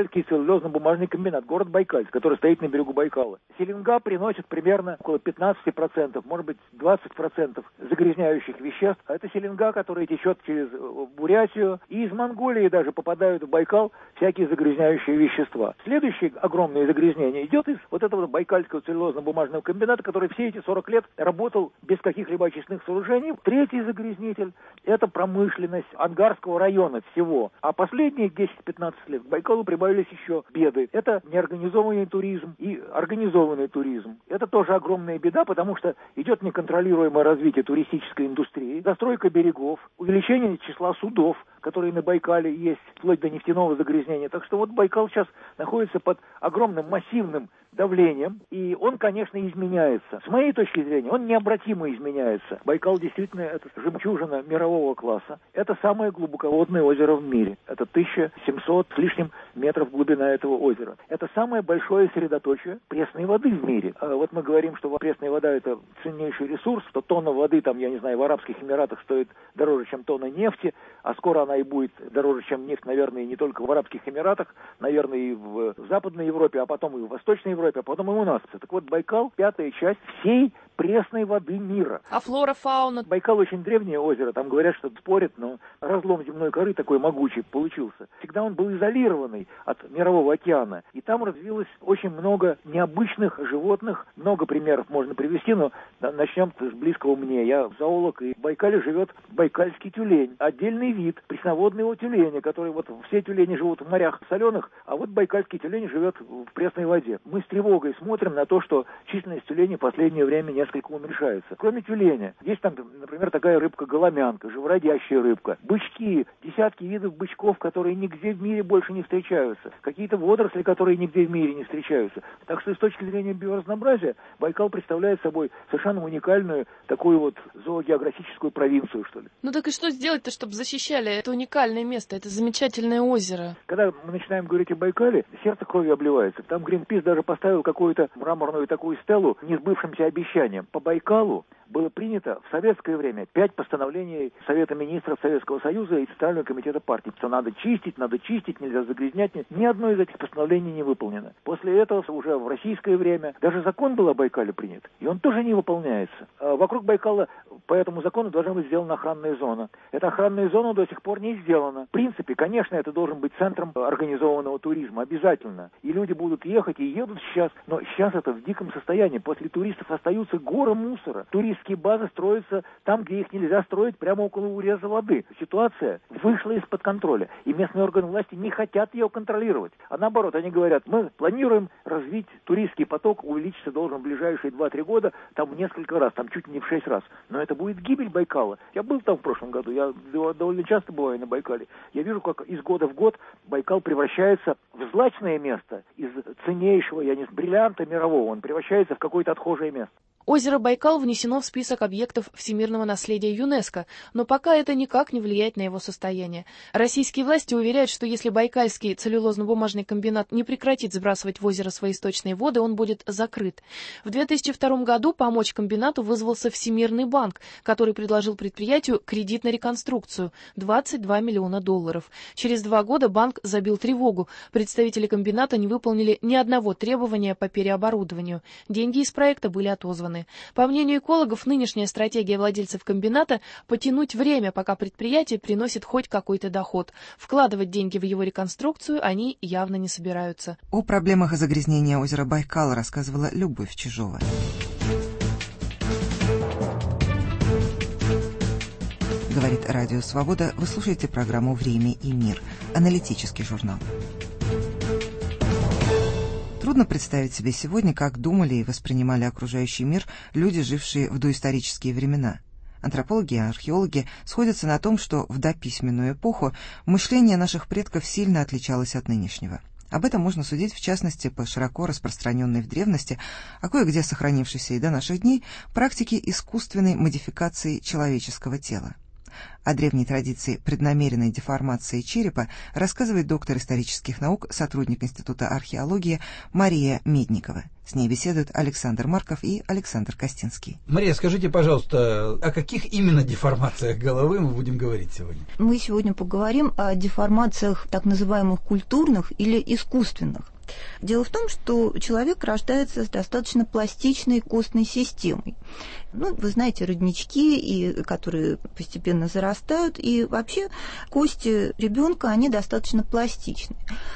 Байкальский целлюлозно-бумажный комбинат, город Байкальск, который стоит на берегу Байкала. Селенга приносит примерно около 15%, может быть 20% загрязняющих веществ. А это селенга, которая течет через Бурятию, и из Монголии даже попадают в Байкал всякие загрязняющие вещества. Следующее огромное загрязнение идет из вот этого Байкальского целлюлозно-бумажного комбината, который все эти 40 лет работал без каких-либо очистных сооружений. Третий загрязнитель – это промышленность Ангарского района всего. А последние 10-15 лет к Байкалу прибавились еще беды. Это неорганизованный туризм и организованный туризм. Это тоже огромная беда, потому что идет неконтролируемое развитие туристической индустрии, застройка берегов, увеличение числа судов, которые на Байкале есть, вплоть до нефтяного загрязнения. Так что вот Байкал сейчас находится под огромным массивным давлением, и он, конечно, изменяется. С моей точки зрения, он необратимо изменяется. Байкал действительно это жемчужина мирового класса. Это самое глубоководное озеро в мире. Это 1700 с лишним метров глубина этого озера. Это самое большое средоточие пресной воды в мире. Вот мы говорим, что пресная вода – это ценнейший ресурс, что тонна воды, там, я не знаю, в Арабских Эмиратах стоит дороже, чем тонна нефти, а скоро она и будет дороже, чем нефть, наверное, не только в Арабских Эмиратах, наверное, и в Западной Европе, а потом и в Восточной Европе, а потом и у нас. Так вот, Байкал – пятая часть всей пресной воды мира. А флора, фауна? Байкал очень древнее озеро, там говорят, что спорят, но разлом земной коры такой могучий получился. Всегда он был изолированный от мирового океана, и там развилось очень много необычных животных, много примеров можно привести, но начнем с близкого мне. Я зоолог, и в Байкале живет байкальский тюлень, отдельный вид пресноводного тюленя, который вот все тюлени живут в морях соленых, а вот байкальский тюлень живет в пресной воде. Мы с тревогой смотрим на то, что численность тюленей в последнее время несколько уменьшается. Кроме тюленя, есть там, например, такая рыбка-голомянка, живородящая рыбка, бычки, десятки видов бычков, которые нигде в мире больше не встречаются, какие-то водоросли, которые нигде в мире не встречаются. Так что с точки зрения биоразнообразия Байкал представляет собой совершенно уникальную такую вот зоогеографическую провинцию, что ли. Ну так и что сделать-то, чтобы защищали это уникальное место, это замечательное озеро? Когда мы начинаем говорить о Байкале, сердце кровью обливается. Там Гринпис даже поставил какую-то мраморную такую стелу несбывшимся обещанием. По Байкалу было принято в советское время 5 постановлений Совета министров Советского Союза и Центрального комитета партии, что надо чистить, нельзя загрязнять. Ни одно из этих постановлений не выполнено. После этого уже в российское время даже закон был о Байкале принят, и он тоже не выполняется. Вокруг Байкала по этому закону должна быть сделана охранная зона. Эта охранная зона до сих пор не сделана. В принципе, конечно, это должен быть центром организованного туризма, обязательно. И люди будут ехать и едут сейчас, но сейчас это в диком состоянии. После туристов остаются горы мусора. Туристские базы строятся там, где их нельзя строить, прямо около уреза воды. Ситуация вышла из-под контроля, и местные органы власти не хотят ее контролировать. А наоборот, они говорят, мы планируем развить туристский поток, увеличиться должен в ближайшие 2-3 года, там в несколько раз, там чуть не в 6 раз. Но это будет гибель Байкала. Я был там в прошлом году, я довольно часто бываю на Байкале. Я вижу, как из года в год Байкал превращается в злачное место, из ценнейшего, бриллианта мирового, он превращается в какое-то отхожее место. Озеро Байкал внесено в список объектов всемирного наследия ЮНЕСКО, но пока это никак не влияет на его состояние. Российские власти уверяют, что если Байкальский целлюлозно-бумажный комбинат не прекратит сбрасывать в озеро свои сточные воды, он будет закрыт. В 2002 году помочь комбинату вызвался Всемирный банк, который предложил предприятию кредит на реконструкцию – $22 миллиона. Через 2 года банк забил тревогу. Представители комбината не выполнили ни одного требования по переоборудованию. Деньги из проекта были отозваны. По мнению экологов, нынешняя стратегия владельцев комбината – потянуть время, пока предприятие приносит хоть какой-то доход. Вкладывать деньги в его реконструкцию они явно не собираются. О проблемах загрязнения озера Байкал рассказывала Любовь Чижова. Говорит Радио Свобода. Вы слушаете программу «Время и мир». Аналитический журнал. Трудно представить себе сегодня, как думали и воспринимали окружающий мир люди, жившие в доисторические времена. Антропологи и археологи сходятся на том, что в дописьменную эпоху мышление наших предков сильно отличалось от нынешнего. Об этом можно судить, в частности, по широко распространенной в древности, а кое-где сохранившейся и до наших дней, практике искусственной модификации человеческого тела. О древней традиции преднамеренной деформации черепа рассказывает доктор исторических наук, сотрудник Института археологии Мария Медникова. С ней беседуют Александр Марков и Александр Костинский. Мария, скажите, пожалуйста, о каких именно деформациях головы мы будем говорить сегодня? Мы сегодня поговорим о деформациях так называемых культурных или искусственных. Дело в том, что человек рождается с достаточно пластичной костной системой. Вы знаете, роднички, которые постепенно зарастают, и вообще кости ребенка, они достаточно пластичны.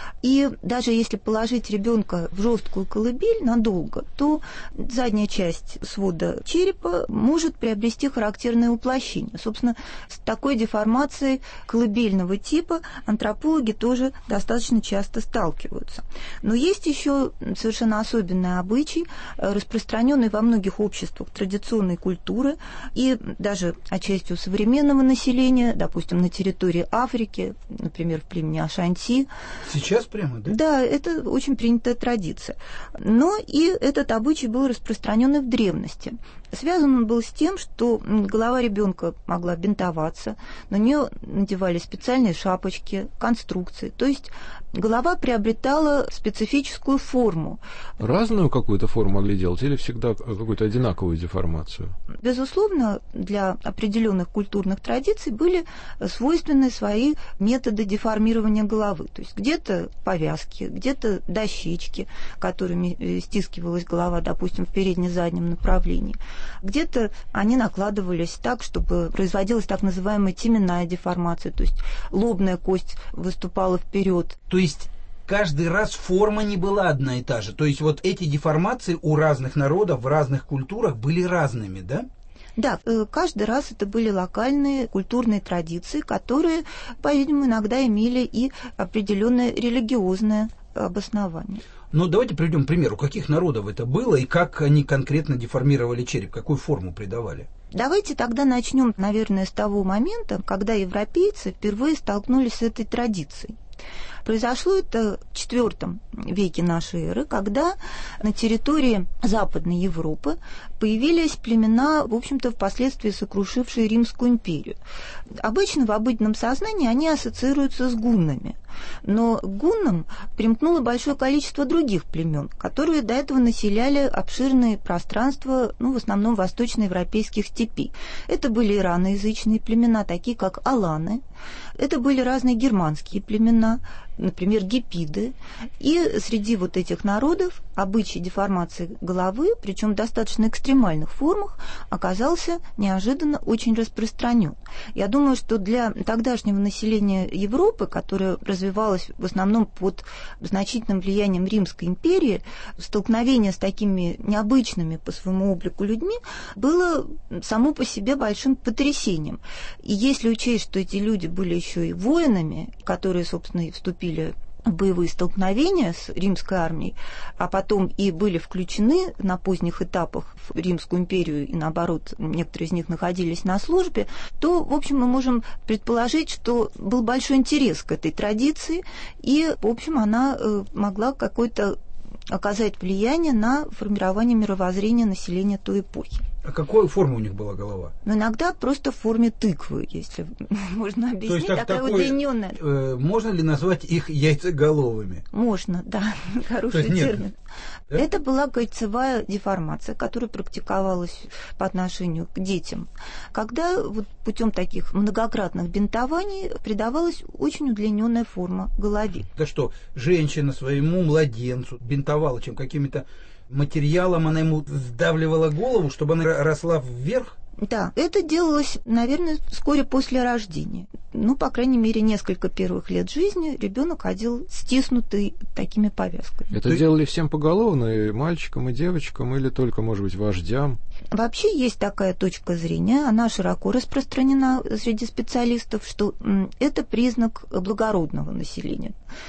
И даже если положить ребенка в жесткую колыбель надолго, то задняя часть свода черепа может приобрести характерное уплощение. Собственно, с такой деформацией колыбельного типа антропологи тоже достаточно часто сталкиваются. Но есть еще совершенно особенный обычай, распространенный во многих обществах традиционной культуры и даже отчасти у современного населения, допустим, на территории Африки, например, в племени Ашанти. Сейчас прямо, да? Да, это очень принятая традиция. Но и этот обычай был распространен и в древности. Связан он был с тем, что голова ребенка могла бинтоваться, на нее надевали специальные шапочки, конструкции. То есть голова приобретала специфическую форму. Разную какую-то форму могли делать или всегда какую-то одинаковую деформацию? Безусловно, для определенных культурных традиций были свойственны свои методы деформирования головы. То есть где-то повязки, где-то дощечки, которыми стискивалась голова, допустим, в передне-заднем направлении. Где-то они накладывались так, чтобы производилась так называемая теменная деформация, то есть лобная кость выступала вперед. То есть каждый раз форма не была одна и та же. То есть вот эти деформации у разных народов в разных культурах были разными, да? Да, каждый раз это были локальные культурные традиции, которые, по-видимому, иногда имели и определенное религиозное обоснование. Ну, давайте приведем пример, у каких народов это было и как они конкретно деформировали череп, какую форму придавали. Давайте тогда начнем, наверное, с того момента, когда европейцы впервые столкнулись с этой традицией. Произошло это в IV веке нашей эры, когда на территории Западной Европы появились племена, в общем-то, впоследствии сокрушившие Римскую империю. Обычно в обыденном сознании они ассоциируются с гуннами. Но к гуннам примкнуло большое количество других племен, которые до этого населяли обширные пространства, в основном восточноевропейских степей. Это были ираноязычные племена, такие как аланы. Это были разные германские племена, например, гепиды. И среди вот этих народов обычай деформации головы, причем в достаточно экстремальных формах, оказался неожиданно очень распространен. Я думаю, что для тогдашнего населения Европы, которое развивалось в основном под значительным влиянием Римской империи, столкновение с такими необычными по своему облику людьми было само по себе большим потрясением. И если учесть, что эти люди были еще и воинами, которые, собственно, и вступили в боевые столкновения с римской армией, а потом и были включены на поздних этапах в Римскую империю, и наоборот, некоторые из них находились на службе, то, в общем, мы можем предположить, что был большой интерес к этой традиции, и, в общем, она могла какое-то оказать влияние на формирование мировоззрения населения той эпохи. А какой формы у них была голова? Иногда просто в форме тыквы, если можно объяснить, такая удлиненная. Можно ли назвать их яйцеголовыми? Можно, да, хороший термин. Да? Это была кольцевая деформация, которая практиковалась по отношению к детям, когда путем таких многократных бинтований придавалась очень удлиненная форма голове. Да что, женщина своему младенцу бинтовала какими-то материалом, она ему сдавливала голову, чтобы она росла вверх? Да, это делалось, наверное, вскоре после рождения. По крайней мере, несколько первых лет жизни ребенок ходил стиснутый такими повязками. Это делали всем поголовно, и мальчикам, и девочкам, или только, может быть, вождям? Вообще есть такая точка зрения, она широко распространена среди специалистов, что это признак благородного населения.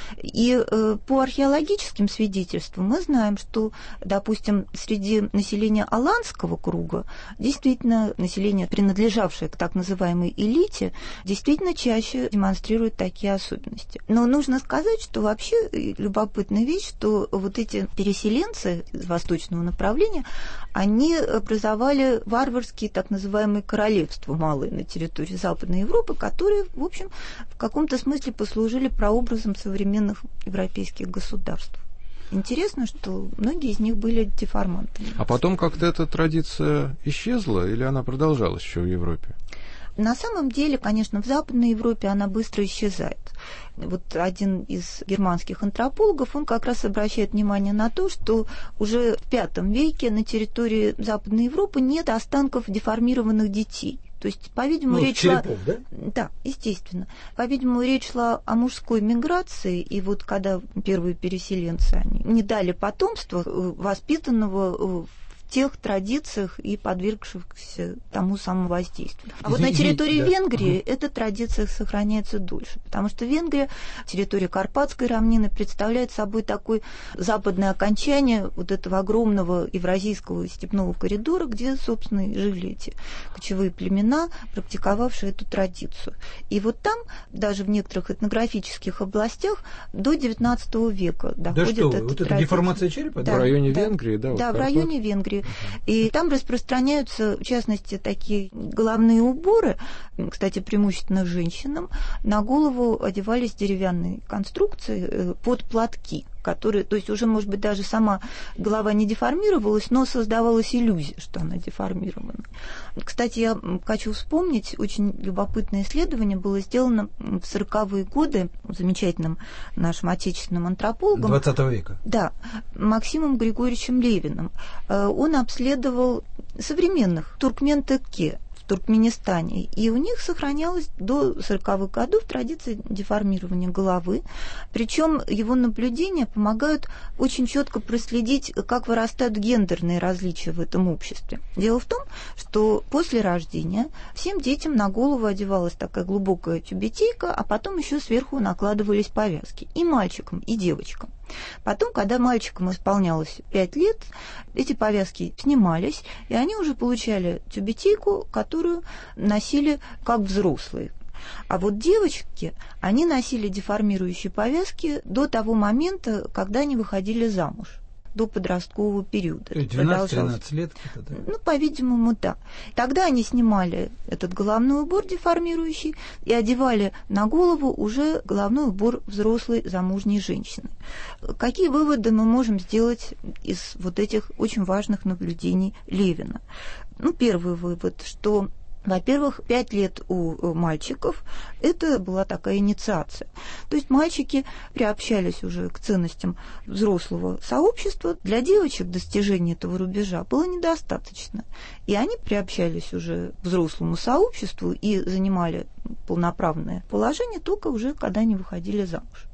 И по археологическим свидетельствам мы знаем, что, допустим, среди населения аланского круга действительно население, принадлежавшее к так называемой элите, действительно чаще демонстрирует такие особенности. Но нужно сказать, что вообще любопытная вещь, что вот эти переселенцы из восточного направления, они образовали образовали варварские так называемые королевства малые на территории Западной Европы, которые, в общем, в каком-то смысле послужили прообразом современных европейских государств. Интересно, что многие из них были деформантами. А потом как-то эта традиция исчезла или она продолжалась еще в Европе? На самом деле, конечно, в Западной Европе она быстро исчезает. Вот один из германских антропологов, он как раз обращает внимание на то, что уже в V веке на территории Западной Европы нет останков деформированных детей. То есть, по-видимому, речь шла... да? Да, естественно. По-видимому, речь шла о мужской миграции, и вот когда первые переселенцы они не дали потомства, воспитанного в тех традициях и подвергшихся тому самому воздействию. А вот на территории Венгрии эта традиция сохраняется дольше, потому что Венгрия, территория Карпатской равнины, представляет собой такое западное окончание вот этого огромного евразийского степного коридора, где, собственно, и жили эти кочевые племена, практиковавшие эту традицию. И вот там, даже в некоторых этнографических областях, до XIX века доходит эта вот традиция. Это деформация черепа? Да, в районе Венгрии, да? Да, в районе Венгрии. И там распространяются, в частности, такие головные уборы, кстати, преимущественно женщинам, на голову одевались деревянные конструкции под платки, которые, то есть уже, может быть, даже сама голова не деформировалась, но создавалась иллюзия, что она деформирована. Кстати, я хочу вспомнить, очень любопытное исследование было сделано в 40-е годы замечательным нашим отечественным антропологом. 20 века. Да, Максимом Григорьевичем Левиным. Он обследовал современных туркмен-текке в Туркменистане, и у них сохранялась до 40-х годов традиция деформирования головы, причем его наблюдения помогают очень четко проследить, как вырастают гендерные различия в этом обществе. Дело в том, что после рождения всем детям на голову одевалась такая глубокая тюбетейка, а потом еще сверху накладывались повязки и мальчикам, и девочкам. Потом, когда мальчикам исполнялось 5 лет, эти повязки снимались, и они уже получали тюбетейку, которую носили как взрослые. А вот девочки, они носили деформирующие повязки до того момента, когда они выходили замуж, до подросткового периода. 12-13 лет? Да. Ну, по-видимому, да. Тогда они снимали этот головной убор деформирующий и одевали на голову уже головной убор взрослой замужней женщины. Какие выводы мы можем сделать из вот этих очень важных наблюдений Левина? Ну, первый вывод, что... Во-первых, 5 лет у мальчиков – это была такая инициация. То есть мальчики приобщались уже к ценностям взрослого сообщества. Для девочек достижения этого рубежа было недостаточно. И они приобщались уже к взрослому сообществу и занимали полноправное положение только уже, когда они выходили замуж.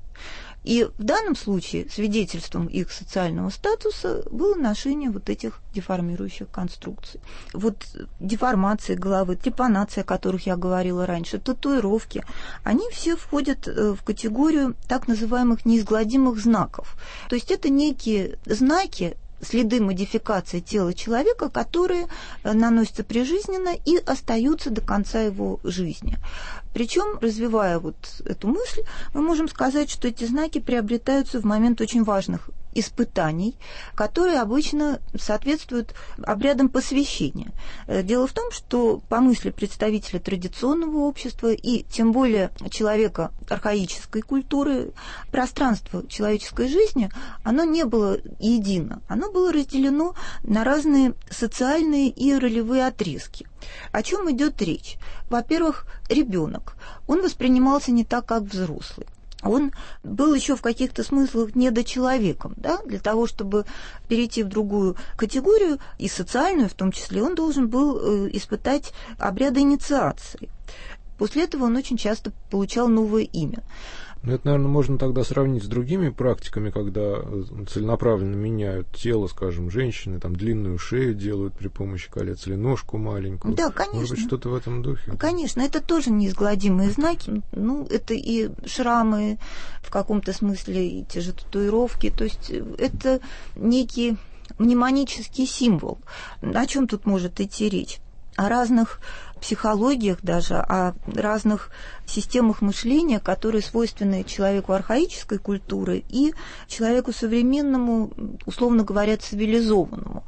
И в данном случае свидетельством их социального статуса было ношение вот этих деформирующих конструкций. Вот деформации головы, трепанация, о которых я говорила раньше, татуировки, они все входят в категорию так называемых неизгладимых знаков. То есть это некие знаки, следы модификации тела человека, которые наносятся прижизненно и остаются до конца его жизни. Причем, развивая вот эту мысль, мы можем сказать, что эти знаки приобретаются в момент очень важных испытаний, которые обычно соответствуют обрядам посвящения. Дело в том, что по мысли представителя традиционного общества и тем более человека архаической культуры, пространство человеческой жизни, оно не было едино. Оно было разделено на разные социальные и ролевые отрезки. О чем идет речь? Во-первых, ребенок. Он воспринимался не так, как взрослый. Он был еще в каких-то смыслах недочеловеком, да? Для того, чтобы перейти в другую категорию, и социальную в том числе, он должен был испытать обряды инициации. После этого он очень часто получал новое имя. Ну, это, наверное, можно тогда сравнить с другими практиками, когда целенаправленно меняют тело, скажем, женщины, там длинную шею делают при помощи колец или ножку маленькую. Да, конечно. Может быть, что-то в этом духе? Конечно, это тоже неизгладимые знаки. Ну, это и шрамы, в каком-то смысле, и те же татуировки. То есть это некий мнемонический символ. О чем тут может идти речь? О разных психологиях даже, о разных системах мышления, которые свойственны человеку архаической культуры и человеку современному, условно говоря, цивилизованному.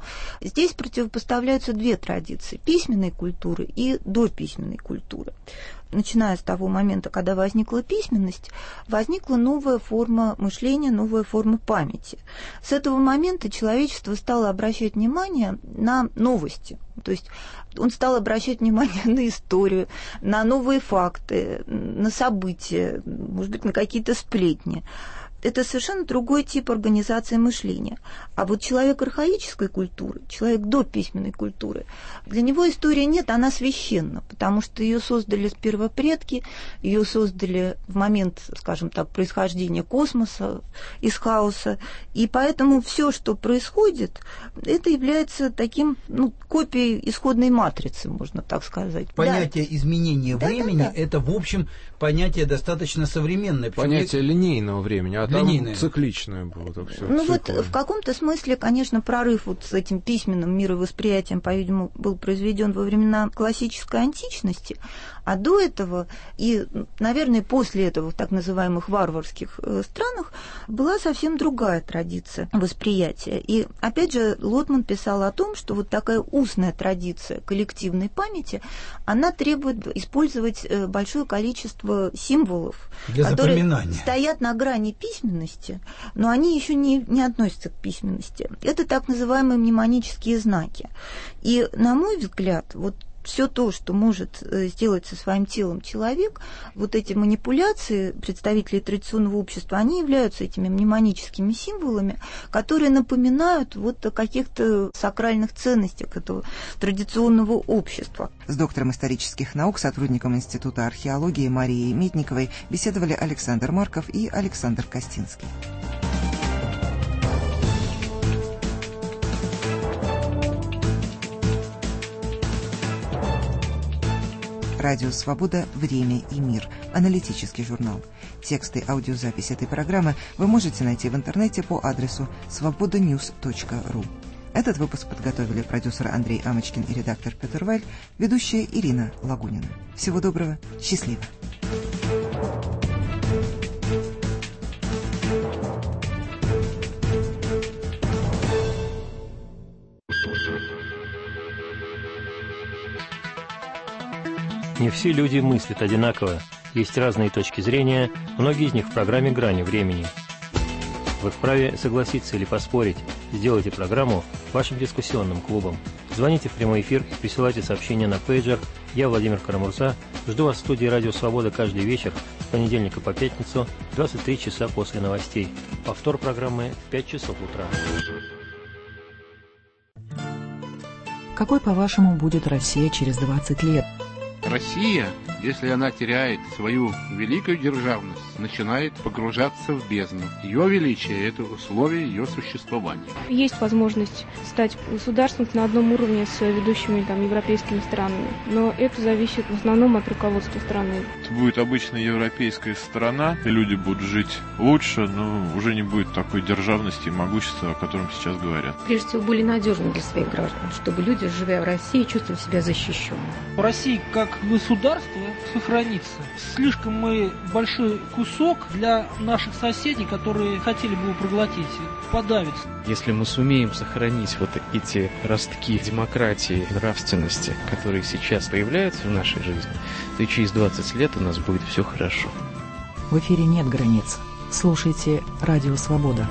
здесь противопоставляются две традиции – письменной культуры и дописьменной культуры. Начиная с того момента, когда возникла письменность, возникла новая форма мышления, новая форма памяти. С этого момента человечество стало обращать внимание на новости. То есть он стал обращать внимание на историю, на новые факты, на события, может быть, на какие-то сплетни. Это совершенно другой тип организации мышления. А вот человек архаической культуры, человек дописьменной культуры, для него истории нет, она священна, потому что ее создали первопредки, ее создали в момент, скажем так, происхождения космоса, из хаоса, и поэтому все, что происходит, это является таким, копией исходной матрицы, можно так сказать. Понятие изменения времени – это, в общем, понятие достаточно современное. Понятие линейного времени, а там цикличное было. Так все, в каком-то смысле, конечно, прорыв с этим письменным мировосприятием, по-видимому, был произведен во времена классической античности, а до этого и, наверное, после этого в так называемых варварских странах была совсем другая традиция восприятия. И, опять же, Лотман писал о том, что вот такая устная традиция коллективной памяти, она требует использовать большое количество символов, которые стоят на грани письменности, но они еще не относятся к письменности. Это так называемые мнемонические знаки. И, на мой взгляд, вот все то, что может сделать со своим телом человек, вот эти манипуляции представителей традиционного общества, они являются этими мнемоническими символами, которые напоминают вот о каких-то сакральных ценностях этого традиционного общества. С доктором исторических наук, сотрудником Института археологии Марией Митниковой беседовали Александр Марков и Александр Костинский. Радио «Свобода. Время и мир». Аналитический журнал. Тексты и аудиозапись этой программы вы можете найти в интернете по адресу svobodanews.ru. Этот выпуск подготовили продюсер Андрей Амочкин и редактор Петр Вайль, ведущая Ирина Лагунина. Всего доброго. Счастливо. Не все люди мыслят одинаково, есть разные точки зрения, многие из них в программе «Грани времени». Вы вправе согласиться или поспорить. Сделайте программу вашим дискуссионным клубом. Звоните в прямой эфир, присылайте сообщения на пейджер. Я, Владимир Карамурза, жду вас в студии «Радио Свобода» каждый вечер с понедельника по пятницу, 23 часа после новостей. Повтор программы в 5 часов утра. Какой, по-вашему, будет Россия через 20 лет? Россия, если она теряет свою великую державность, начинает погружаться в бездну. Ее величие – это условие ее существования. Есть возможность стать государством на одном уровне с ведущими европейскими странами, но это зависит в основном от руководства страны. Это будет обычная европейская страна, и люди будут жить лучше, но уже не будет такой державности и могущества, о котором сейчас говорят. Прежде всего, были надежны для своих граждан, чтобы люди, живя в России, чувствовали себя защищенными. Россия как государство сохранится. Слишком мы большой кусок для наших соседей, которые хотели бы его проглотить, подавиться. Если мы сумеем сохранить вот эти ростки демократии, нравственности, которые сейчас появляются в нашей жизни, то и через 20 лет у нас будет все хорошо. В эфире нет границ. Слушайте «Радио Свобода».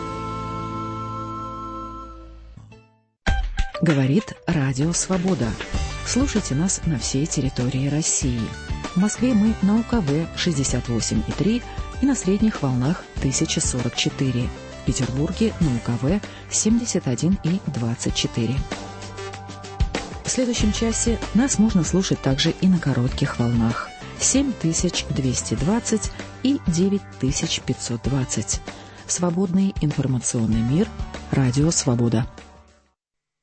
Говорит «Радио Свобода». Слушайте нас на всей территории России. В Москве мы на УКВ 68,3 и на средних волнах 1044. В Петербурге на УКВ 71,24. В следующем часе нас можно слушать также и на коротких волнах 7220 и 9520. Свободный информационный мир. Радио Свобода.